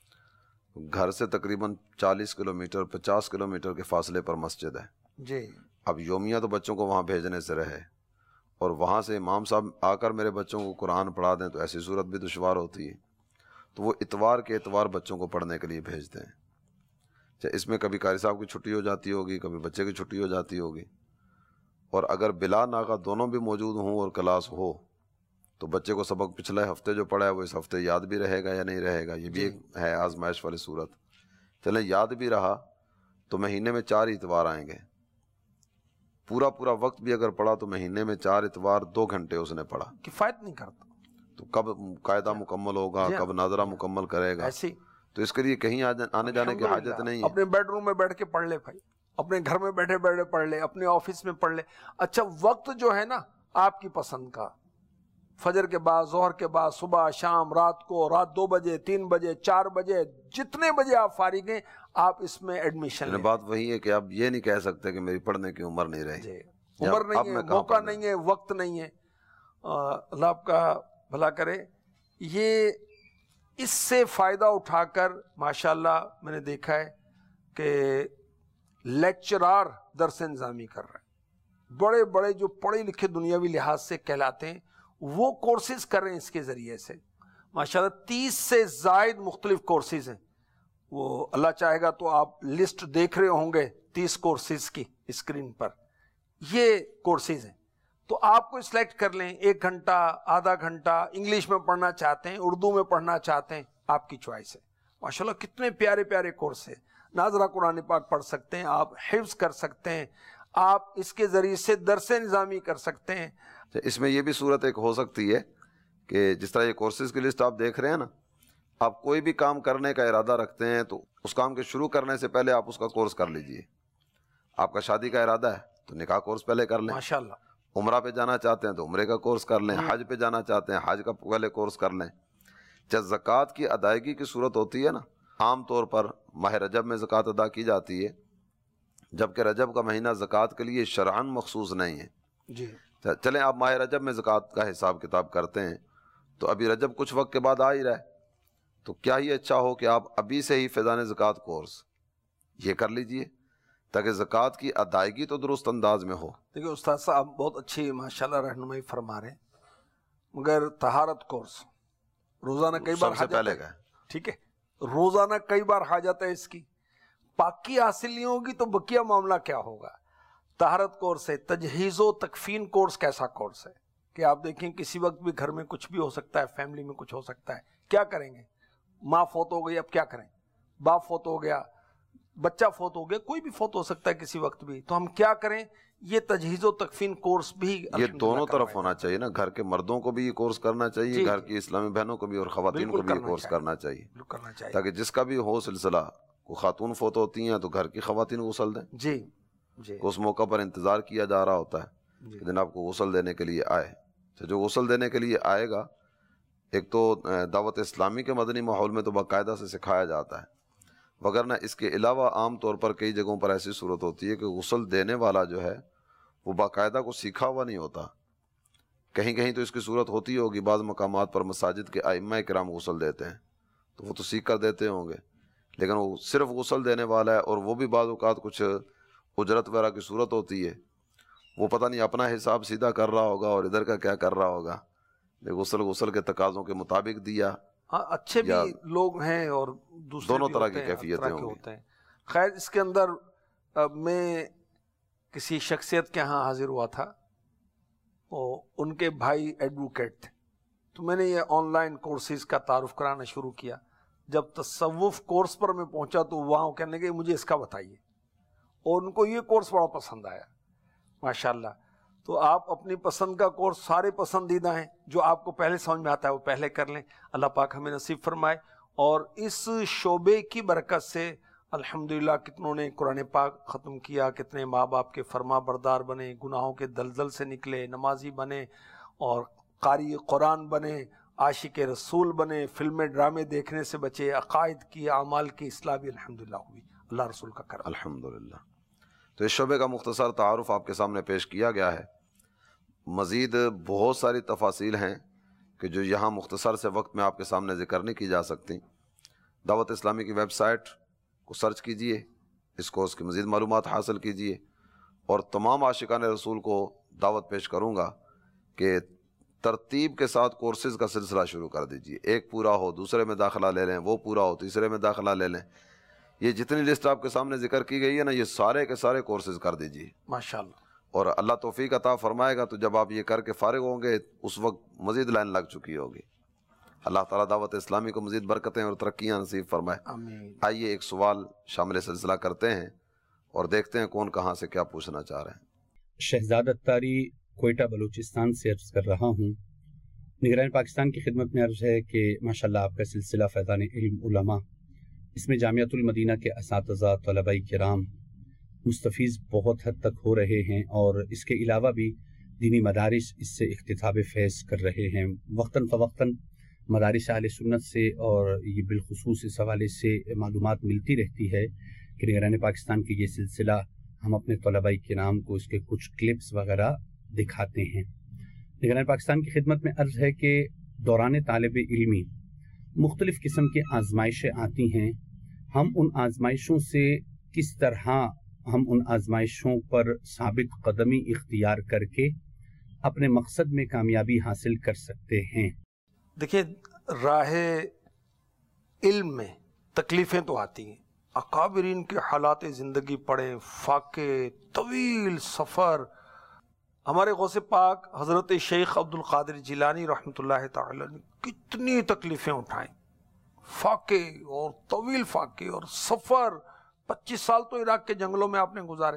گھر سے تقریباً 40 کلومیٹر 50 کلومیٹر کے فاصلے پر مسجد ہے جی، اب یومیہ تو بچوں کو وہاں بھیجنے سے رہے، اور وہاں سے امام صاحب آ کر میرے بچوں کو قرآن پڑھا دیں تو ایسی صورت بھی دشوار ہوتی ہے، تو وہ اتوار کے اتوار بچوں کو پڑھنے کے لیے بھیجتے ہیں۔ اس میں کبھی قاری صاحب کی چھٹی ہو جاتی ہوگی، کبھی بچے کی چھٹی ہو جاتی ہوگی، اور اگر بلا ناغہ دونوں بھی موجود ہوں اور کلاس ہو تو بچے کو سبق پچھلے ہفتے جو پڑھا ہے وہ اس ہفتے یاد بھی رہے گا یا نہیں رہے گا، یہ بھی ایک ہے آزمائش والی صورت۔ چلیں یاد بھی رہا تو مہینے میں 4 اتوار آئیں گے، پورا وقت بھی اگر پڑھا تو مہینے میں 4 اتوار 2 گھنٹے اس نے پڑھا، کفایت نہیں کرتا، تو کب قاعدہ مکمل ہوگا، کب ناظرہ مکمل کرے گا؟ ایسی تو اس کے لیے کہیں آنے جانے کی حاجت نہیں ہے۔ اپنے بیڈ روم میں بیٹھ کے پڑھ لے بھائی، اپنے گھر میں بیٹھے بیٹھے پڑھ لے، اپنے آفس میں پڑھ لے۔ اچھا وقت جو ہے نا آپ کی پسند کا، فجر کے بعد، ظہر کے بعد، صبح، شام، رات کو، رات 2 بجے، 3 بجے، 4 بجے، جتنے بجے آپ فارغ ہیں آپ اس میں ایڈمیشن لیں۔ بات وہی ہے کہ آپ یہ نہیں کہہ سکتے کہ میری پڑھنے کی عمر نہیں رہی، عمر نہیں ہے، موقع نہیں ہے، وقت نہیں ہے۔ اللہ آپ کا بھلا کرے۔ یہ اس سے فائدہ اٹھا کر ماشاءاللہ میں نے دیکھا ہے کہ لیکچرار درس انظامی کر رہے ہیں، بڑے بڑے جو پڑھے لکھے دنیاوی لحاظ سے کہلاتے ہیں وہ کورسز کر رہے ہیں اس کے ذریعے سے ماشاءاللہ۔ 30 سے زائد مختلف کورسز ہیں، وہ اللہ چاہے گا تو آپ لسٹ دیکھ رہے ہوں گے 30 کورسز کی اسکرین پر، یہ کورسز ہیں۔ تو آپ کو سلیکٹ کر لیں، 1 گھنٹہ، آدھا گھنٹہ، انگلش میں پڑھنا چاہتے ہیں، اردو میں پڑھنا چاہتے ہیں، آپ کی چوائس ہے۔ ماشاءاللہ کتنے پیارے پیارے کورس ہیں، ناظرہ قرآن پاک پڑھ سکتے ہیں آپ، حفظ کر سکتے ہیں آپ، اس کے ذریعے سے درس نظامی کر سکتے ہیں۔ اس میں یہ بھی صورت ایک ہو سکتی ہے کہ جس طرح یہ کورسز کی لسٹ آپ دیکھ رہے ہیں نا، آپ کوئی بھی کام کرنے کا ارادہ رکھتے ہیں تو اس کام کے شروع کرنے سے پہلے آپ اس کا کورس کر لیجئے۔ آپ کا شادی کا ارادہ ہے تو نکاح کورس پہلے کر لیں، ماشاءاللہ عمرہ پہ جانا چاہتے ہیں تو عمرے کا کورس کر لیں، حج پہ جانا چاہتے ہیں حج کا پہلے کورس کر لیں۔ جب زکوٰۃ کی ادائیگی کی صورت ہوتی ہے نا، عام طور پر ماہ رجب میں زکوٰۃ ادا کی جاتی ہے، جبکہ رجب کا مہینہ زکوٰۃ کے لیے شرعاً مخصوص نہیں ہے۔ جی چلیں آپ ماہ رجب میں زکوٰۃ کا حساب کتاب کرتے ہیں تو ابھی رجب کچھ وقت کے بعد آ ہی رہا ہے، تو کیا ہی اچھا ہو کہ آپ ابھی سے ہی فیضان زکوٰۃ کورس یہ کر لیجئے تاکہ زکوٰۃ کی ادائیگی تو درست انداز میں ہو۔ دیکھیں استاد صاحب بہت اچھی ماشاءاللہ رہنمائی فرما رہے ہیں، مگر طہارت کورس روزانہ کئی بار سب سے پہلے کا ہے، ٹھیک ہے، روزانہ کئی بار حاجت ہے اس کی، پاکی حاصل نہیں ہوگی تو بقیہ معاملہ کیا ہوگا؟ طہارت کورس ہے، تجہیز و تکفین کورس کیسا کورس ہے کہ آپ دیکھیں کسی وقت بھی گھر میں کچھ بھی ہو سکتا ہے، فیملی میں کچھ ہو سکتا ہے، کیا کریں گے؟ ماں فوت ہو گئی، اب کیا کریں؟ باپ فوت ہو گیا، بچہ فوت ہو گیا، کوئی بھی فوت ہو سکتا ہے کسی وقت بھی، تو ہم کیا کریں؟ یہ تجہیز و تکفین کورس بھی یہ دونوں طرف ہونا چاہیے نا، گھر کے مردوں کو بھی یہ کورس کرنا چاہیے، گھر کی اسلامی بہنوں کو بھی اور خواتین کو بھی یہ کورس کرنا چاہیے، تاکہ جس کا بھی ہو سلسلہ، کو خاتون فوت ہوتی ہیں تو گھر کی خواتین غسل دیں، جی جی، اس موقع پر انتظار کیا جا رہا ہوتا ہے کہ جناب کو غسل دینے کے لیے آئے، تو جو غسل دینے کے لیے آئے گا، ایک تو دعوت اسلامی کے مدنی ماحول میں تو باقاعدہ سے سکھایا جاتا ہے، وگرنہ اس کے علاوہ عام طور پر کئی جگہوں پر ایسی صورت ہوتی ہے کہ غسل دینے والا جو ہے وہ باقاعدہ کو سیکھا ہوا نہیں ہوتا، کہیں کہیں تو اس کی صورت ہوتی ہوگی، بعض مقامات پر مساجد کے ائمہ کرام غسل دیتے ہیں تو وہ تو سیکھ کر دیتے ہوں گے، لیکن وہ صرف غسل دینے والا ہے، اور وہ بھی بعض اوقات کچھ اجرت وغیرہ کی صورت ہوتی ہے، وہ پتہ نہیں اپنا حساب سیدھا کر رہا ہوگا اور ادھر کا کیا کر رہا ہوگا، غسل کے تقاضوں کے مطابق دیا۔ ہاں اچھے بھی لوگ ہیں اور دوسرے دونوں بھی طرح ہوتے کی ہیں، کیفیتیں طرح کے ہوں ہوتے ہیں۔ خیر اس کے اندر میں کسی شخصیت کے ہاں حاضر ہوا تھا، ان کے بھائی ایڈوکیٹ تھے، تو میں نے یہ آن لائن کورسز کا تعارف کرانا شروع کیا۔ جب تصوف کورس پر میں پہنچا تو وہاں وہ کہنے لگے مجھے اس کا بتائیے، اور ان کو یہ کورس بڑا پسند آیا ماشاءاللہ۔ تو آپ اپنی پسند کا کورس، سارے پسندیدہ ہیں، جو آپ کو پہلے سمجھ میں آتا ہے وہ پہلے کر لیں، اللہ پاک ہمیں نصیب فرمائے۔ اور اس شعبے کی برکت سے الحمدللہ کتنوں نے قرآن پاک ختم کیا، کتنے ماں باپ کے فرما بردار بنے، گناہوں کے دلدل سے نکلے، نمازی بنے اور قاری قرآن بنے، عاشق رسول بنے، فلمیں ڈرامے دیکھنے سے بچے، عقائد کی اعمال کی اصلاح بھی الحمدللہ ہوئی، اللہ رسول کا کرم۔ الحمدللہ۔ تو اس شعبے کا مختصر تعارف آپ کے سامنے پیش کیا گیا ہے۔ مزید بہت ساری تفاصیل ہیں کہ جو یہاں مختصر سے وقت میں آپ کے سامنے ذکر نہیں کی جا سکتی۔ دعوت اسلامی کی ویب سائٹ کو سرچ کیجئے، اس کورس کی مزید معلومات حاصل کیجئے، اور تمام عاشقان رسول کو دعوت پیش کروں گا کہ ترتیب کے ساتھ کورسز کا سلسلہ شروع کر دیجئے۔ ایک پورا ہو دوسرے میں داخلہ لے لیں، وہ پورا ہو تیسرے میں داخلہ لے لیں۔ یہ جتنی لسٹ آپ کے سامنے ذکر کی گئی ہے نا، یہ سارے کے سارے کورسز کر دیجئے ماشاءاللہ۔ اور اللہ توفیق عطا فرمائے گا تو جب آپ یہ کر کے فارغ ہوں گے اس وقت مزید لائن لگ چکی ہوگی۔ اللہ تعالیٰ دعوت اسلامی کو مزید برکتیں اور ترقیاں نصیب فرمائے۔ آمین۔ آئیے ایک سوال شامل سلسلہ کرتے ہیں اور دیکھتے ہیں کون کہاں سے کیا پوچھنا چاہ رہے ہیں۔ شہزاد اتاری کوئٹہ بلوچستان سے عرض کر رہا ہوں، نگران پاکستان کی خدمت میں عرض ہے کہ ماشاءاللہ آپ کا سلسلہ فیضان علم علماء، اس میں جامعۃ المدینہ کے اساتذہ طلباء کرام مستفیض بہت حد تک ہو رہے ہیں، اور اس کے علاوہ بھی دینی مدارس اس سے اختتاب فیض کر رہے ہیں۔ وقتاً فوقتاً مدارس اہل سنت سے اور یہ بالخصوص اس حوالے سے معلومات ملتی رہتی ہے کہ نگران پاکستان کی یہ سلسلہ ہم اپنے طلباء کرام کو اس کے کچھ کلپس وغیرہ دکھاتے ہیں۔ نگران پاکستان کی خدمت میں عرض ہے کہ دوران طالب علمی مختلف قسم کی آزمائشیں آتی ہیں، ہم ان آزمائشوں سے کس طرح ہم ان آزمائشوں پر ثابت قدمی اختیار کر کے اپنے مقصد میں کامیابی حاصل کر سکتے ہیں؟ دیکھیں، راہ علم میں تکلیفیں تو آتی ہیں، اکابرین کے حالات زندگی پڑھیں، فاقے، طویل سفر۔ ہمارے غوث پاک حضرت شیخ عبد القادر جیلانی رحمۃ اللہ تعالی نے کتنی تکلیفیں اٹھائیں، فاقے اور طویل فاقے اور سفر۔ 25 سال تو عراق کے جنگلوں میں آپ نے گزارے،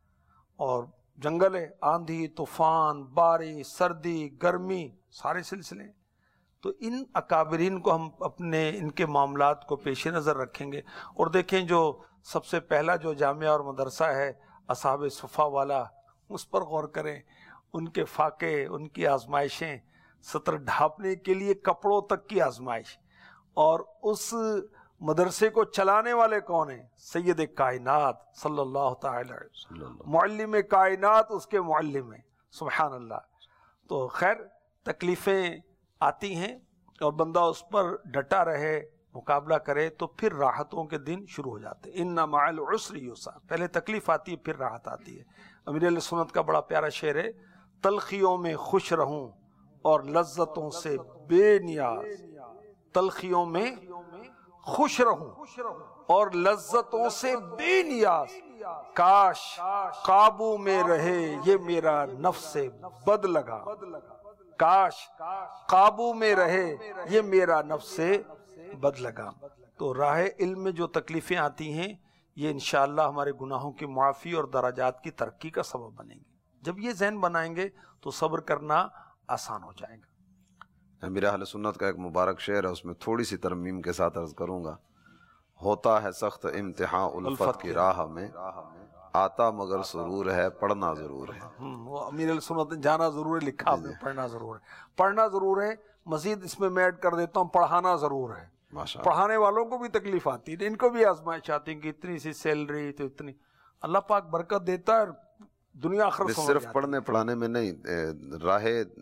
اور جنگل ہے، آندھی طوفان، بارش، سردی، گرمی، سارے سلسلے۔ تو ان اکابرین کو ہم اپنے ان کے معاملات کو پیش نظر رکھیں گے، اور دیکھیں جو سب سے پہلا جو جامعہ اور مدرسہ ہے اصحاب صفا والا، اس پر غور کریں، ان کے فاقے، ان کی آزمائشیں، سطر ڈھانپنے کے لیے کپڑوں تک کی آزمائش، اور اس مدرسے کو چلانے والے کون ہیں؟ سید کائنات صلی اللہ تعالی علیہ وسلم، معلم کائنات اس کے معلم ہیں، سبحان اللہ۔ تو خیر تکلیفیں آتی ہیں اور بندہ اس پر ڈٹا رہے، مقابلہ کرے، تو پھر راحتوں کے دن شروع ہو جاتے ہیں۔ ان مع العسر یسرا، پہلے تکلیف آتی ہے پھر راحت آتی ہے۔ امیر علیہ سنت کا بڑا پیارا شعر ہے، تلخیوں میں خوش رہوں اور لذتوں سے بے نیاز، تلخیوں میں خوش رہوں اور لذتوں سے بے نیاز، کاش قابو میں رہے یہ میرا نفس بد لگا، کاش قابو میں رہے یہ میرا نفس بد لگا۔ تو راہ علم میں جو تکلیفیں آتی ہیں یہ انشاءاللہ ہمارے گناہوں کی معافی اور درجات کی ترقی کا سبب بنیں گے۔ جب یہ ذہن بنائیں گے تو صبر کرنا آسان ہو جائے گا۔ میرا اہل سنت کا ایک مبارک شعر ہے، اس میں تھوڑی سی ترمیم کے ساتھ عرض کروں گا۔ ہوتا ہے سخت امتحان الفت کی راہ میں، آتا مگر سرور ہے پڑھنا ضرور ہے۔ وہ امیر علیہ سنت نے جانا ضرور ہے، لکھا آپ نے پڑھنا ضرور ہے، پڑھنا ضرور ہے۔ مزید اس میں ایڈ کر دیتا ہوں، پڑھانا ضرور ہے۔ پڑھانے والوں کو بھی تکلیف آتی ہے، ان کو بھی آزمائش آتی ہے کہ اتنی سی سیلری تو اتنی، اللہ پاک برکت دیتا ہے، دنیا آخرت صرف پڑھنے پڑھانے میں نہیں، راہ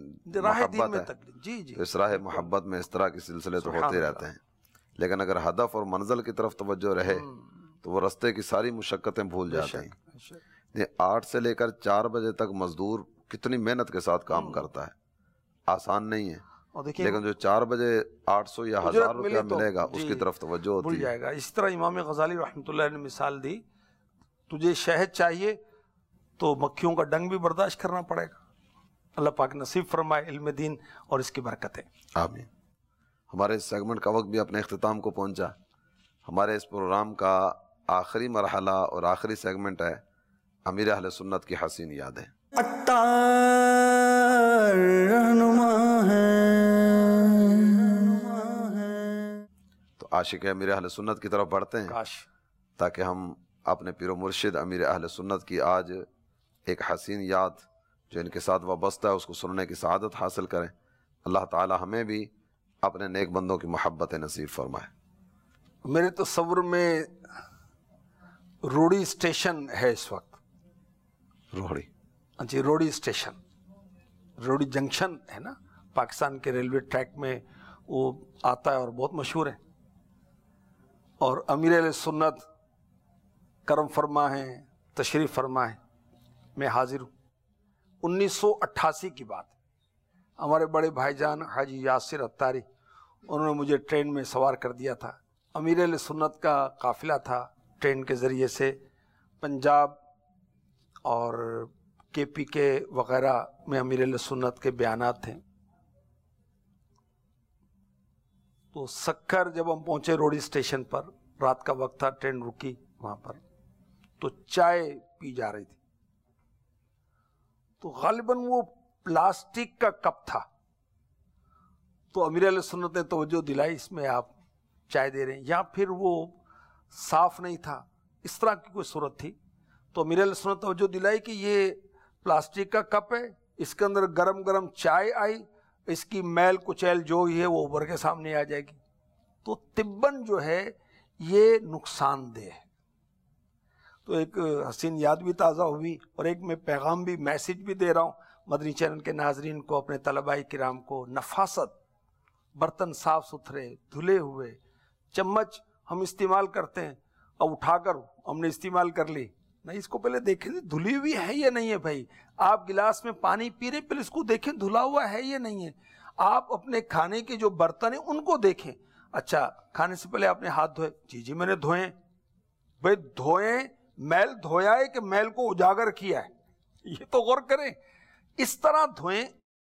دین میں تکلیف، جی جی، اس راہ محبت میں اس طرح کے سلسلے تو ہوتے رہتے ہیں، لیکن اگر ہدف اور منزل کی طرف توجہ رہے تو وہ رستے کی ساری مشقتیں بھول جاتے ہیں۔ 8 سے لے کر 4 بجے تک مزدور کتنی محنت کے ساتھ کام کرتا ہے، آسان نہیں ہے، لیکن جو 4 بجے 800 یا 1000 روپیہ ملے گا اس کی طرف توجہ ہوتی ہے، بھول جائے گا۔ اس طرح امام غزالی رحمۃ اللہ نے مثال دی، تجھے شہد چاہیے تو مکھیوں کا ڈنگ بھی برداشت کرنا پڑے گا. اللہ پاک نصیب فرمائے علم دین اور اس کی برکتیں. آمین. ہمارے اس سیگمنٹ کا وقت بھی اپنے اختتام کو پہنچا. ہمارے اس پروگرام کا آخری مرحلہ اور آخری سیگمنٹ ہے امیر اہل سنت کی حسین یادیں. عطار رہنما ہے. تو عاشق امیر اہل سنت کی طرف بڑھتے ہیں کاش تاکہ ہم اپنے پیر و مرشد امیر اہل سنت کی آج ایک حسین یاد جو ان کے ساتھ وابستہ ہے اس کو سننے کی سعادت حاصل کریں. اللہ تعالی ہمیں بھی اپنے نیک بندوں کی محبت نصیب فرمائے. میرے تصور میں روڑی اسٹیشن ہے اس وقت. روڑی جی روڑی اسٹیشن، روڑی جنکشن ہے نا پاکستان کے ریلوے ٹریک میں، وہ آتا ہے اور بہت مشہور ہے. اور امیر علیہ سنت کرم فرما ہیں، تشریف فرما ہے. میں حاضر ہوں. 1988 کی بات. ہمارے بڑے بھائی جان حاجی یاسر عطاری انہوں نے مجھے ٹرین میں سوار کر دیا تھا. امیر علیہ سنت کا قافلہ تھا. ٹرین کے ذریعے سے پنجاب اور کے پی کے وغیرہ میں امیر علیہ سنت کے بیانات تھے. تو سکھر جب ہم پہنچے روڑی اسٹیشن پر، رات کا وقت تھا، ٹرین رکی وہاں پر، تو چائے پی جا رہی تھی. تو غالباً وہ پلاسٹک کا کپ تھا. تو امیر علیہ سنت نے توجہ دلائی اس میں آپ چائے دے رہے ہیں، یا پھر وہ صاف نہیں تھا، اس طرح کی کوئی صورت تھی. تو امیر علیہ سنت توجہ دلائی کہ یہ پلاسٹک کا کپ ہے، اس کے اندر گرم گرم چائے آئی، اس کی میل کچیل جو ہی ہے وہ ابھر کے سامنے آ جائے گی. تو طباً جو ہے یہ نقصان دہ ہے. تو ایک حسین یاد بھی تازہ ہوئی، اور ایک میں پیغام بھی، میسیج بھی دے رہا ہوں مدنی چینل کے ناظرین کو، اپنے طلباء کرام کو. نفاست، برتن صاف ستھرے دھلے ہوئے، چمچ ہم استعمال کرتے ہیں، اب اٹھا کر ہم نے استعمال کر لی، نہیں اس کو پہلے دیکھیں دھلی ہوئی ہے یا نہیں ہے. بھائی آپ گلاس میں پانی پی رہے، پہلے اس کو دیکھیں دھلا ہوا ہے یا نہیں ہے. آپ اپنے کھانے کے جو برتن ہیں ان کو دیکھیں. اچھا کھانے سے پہلے آپ نے ہاتھ دھوئے؟ جی میں نے دھوئے. بھائی دھوئیں، میل دھویا ہے کہ میل کو اجاگر کیا ہے، یہ تو غور کریں. اس طرح دھوئیں.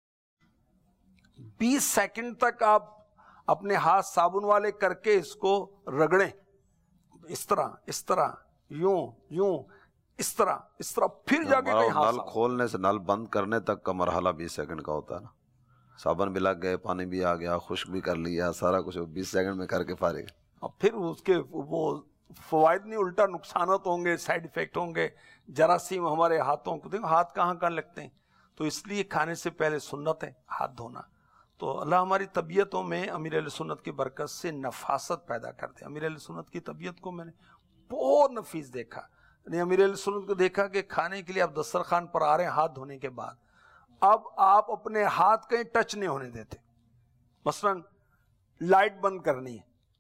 20 سیکنڈ تک آپ اپنے ہاتھ صابن والے کر کے اس کو رگڑیں، اس طرح یوں اس طرح پھر جا کے کہیں ہاتھ. نل کھولنے سے نل بند کرنے تک کا مرحلہ 20 سیکنڈ کا ہوتا ہے نا. صابن بھی لگ گئے، پانی بھی آ گیا، خشک بھی کر لیا، سارا کچھ 20 سیکنڈ میں کر کے فارغ. اور پھر اس کے وہ فوائد نہیں، الٹا نقصانات ہوں گے، سائیڈ ایفیکٹ ہوں گے. جراثیم ہمارے ہاتھوں کو دیکھو، ہاتھ کہاں لگتے ہیں. تو اس لیے کھانے سے پہلے سنت ہے ہاتھ دھونا. تو اللہ ہماری طبیعتوں میں امیر علیہ سنت کی برکت سے نفاست پیدا کر دے. امیر علیہ سنت کی طبیعت کو میں نے بہت نفیس دیکھا. یعنی امیر علیہ سنت کو دیکھا کہ کھانے کے لیے آپ دسترخوان پر آ رہے ہیں ہاتھ دھونے کے بعد، اب آپ اپنے ہاتھ کہیں ٹچ نہیں ہونے دیتے. مثلا لائٹ بند کرنی ہے،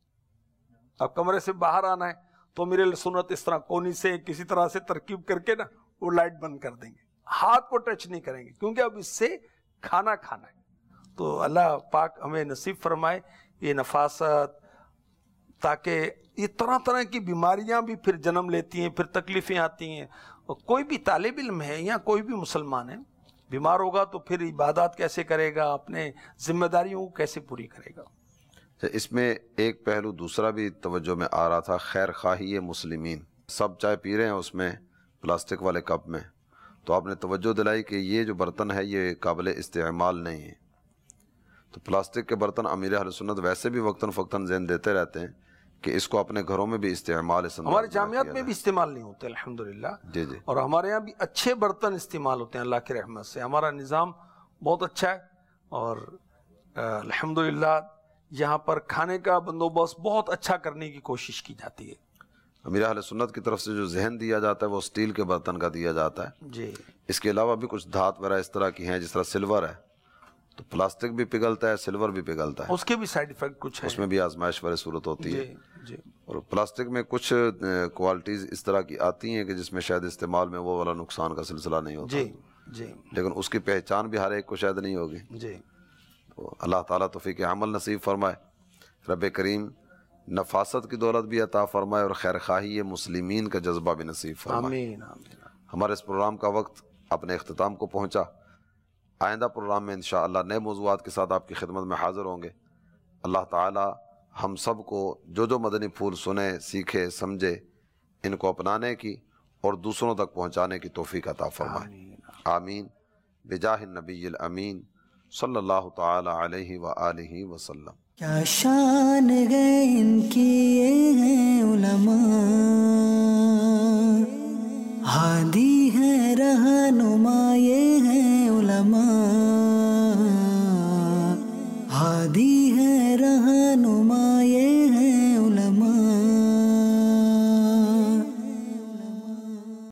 اب کمرے سے باہر آنا ہے تو امیر علیہ سنت اس طرح کونی سے کسی طرح سے ترکیب کر کے نا وہ لائٹ بند کر دیں گے، ہاتھ کو ٹچ نہیں کریں گے، کیونکہ اب اس سے کھانا ہے. تو اللہ پاک ہمیں نصیب فرمائے یہ نفاست، تاکہ یہ طرح طرح کی بیماریاں بھی پھر جنم لیتی ہیں، پھر تکلیفیں آتی ہیں. اور کوئی بھی طالب علم ہے یا کوئی بھی مسلمان ہے بیمار ہوگا تو پھر عبادات کیسے کرے گا، اپنے ذمہ داریوں کو کیسے پوری کرے گا. اس میں ایک پہلو دوسرا بھی توجہ میں آ رہا تھا، خیر خواہی مسلمین. سب چائے پی رہے ہیں اس میں پلاسٹک والے کپ میں، تو آپ نے توجہ دلائی کہ یہ جو برتن ہے یہ قابل استعمال نہیں ہے. تو پلاسٹک کے برتن امیر اہل سنت ویسے بھی وقتاً فوقتاً ذہن دیتے رہتے ہیں کہ اس کو اپنے گھروں میں بھی استعمال، ہمارے جامعات میں بھی استعمال نہیں ہوتے الحمدللہ. جی اور ہمارے یہاں بھی اچھے برتن استعمال ہوتے ہیں اللہ کی رحمت سے. ہمارا نظام بہت اچھا ہے، اور الحمدللہ یہاں پر کھانے کا بندوبست بہت اچھا کرنے کی کوشش کی جاتی ہے. امیر اہل سنت کی طرف سے جو ذہن دیا جاتا ہے وہ اسٹیل کے برتن کا دیا جاتا ہے. جی اس کے علاوہ بھی کچھ دھات وغیرہ اس طرح کی ہیں، جس طرح سلور ہے تو پلاسٹک بھی پگھلتا ہے، سلور بھی پگھلتا ہے، اس کے بھی سائیڈ ایفیکٹ کچھ ہے، اس میں بھی آزمائش والی صورت ہوتی ہے. جی اور پلاسٹک میں کچھ کوالٹیز اس طرح کی آتی ہیں کہ جس میں شاید استعمال میں وہ والا نقصان کا سلسلہ نہیں ہوتا. جی لیکن اس کی پہچان بھی ہر ایک کو شاید نہیں ہوگی. جی تو اللہ تعالیٰ توفیق عمل نصیب فرمائے. رب کریم نفاست کی دولت بھی عطا فرمائے اور خیر خواہی مسلمین کا جذبہ بھی نصیب فرمائے. آمین آمین. ہمارے اس پروگرام کا وقت اپنے اختتام کو پہنچا۔ آئندہ پروگرام میں انشاءاللہ نئے موضوعات کے ساتھ آپ کی خدمت میں حاضر ہوں گے۔ اللہ تعالی ہم سب کو جو مدنی پھول سنے، سیکھے، سمجھے، ان کو اپنانے کی اور دوسروں تک پہنچانے کی توفیق عطا فرمائے، آمین بجاہ النبی الامین صلی اللہ تعالی علیہ وآلہ وسلم۔ کیا شان ہے ان کی یہ ہیں علماء، ہادی ہے رہنما یہ ہیں علماء، ہادی